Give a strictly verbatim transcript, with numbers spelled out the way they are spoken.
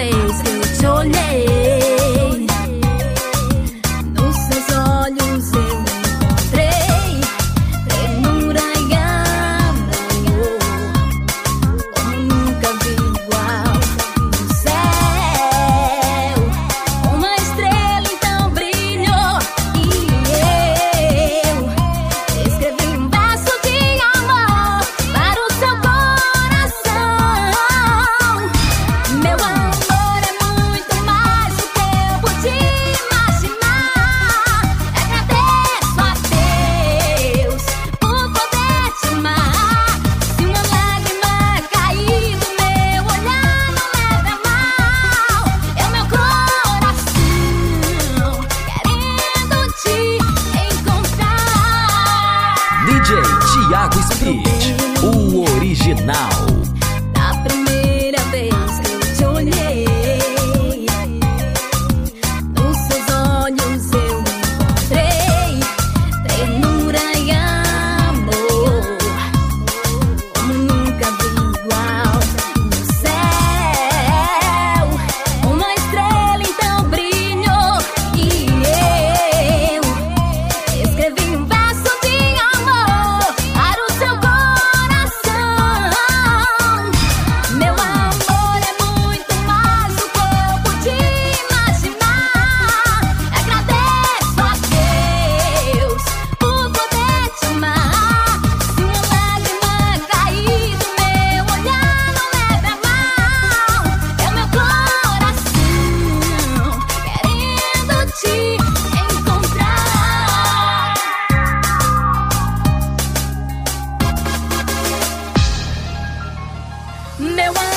vez que eu te olhei, nos seus olhos eu encontrei ternura e amor, como nunca vi igual no céu. Uma estrela então brilhou e eu escrevi um verso de amor para o seu coração. Meu amor é muito mais do que eu pude imaginar. Agradeço a Deus por poder te amar. Se uma lágrima cair do meu olhar, não leve a mal. É o meu coração querendo te encontrar. D J Thiago Speed, o original. Da primeira vez que eu te olhei, nos seus olhos eu encontrei ternura e amor, como nunca vi igual no céu. Uma estrela então brilhou e eu escrevi um verso de amor para o seu coração. Meu amor é muito mais do que eu pude imaginar. Agradeço a Deus por poder te amar. Se uma lágrima cair do meu olhar, não leve a mal. É o meu coração querendo te encontrar. Meu amor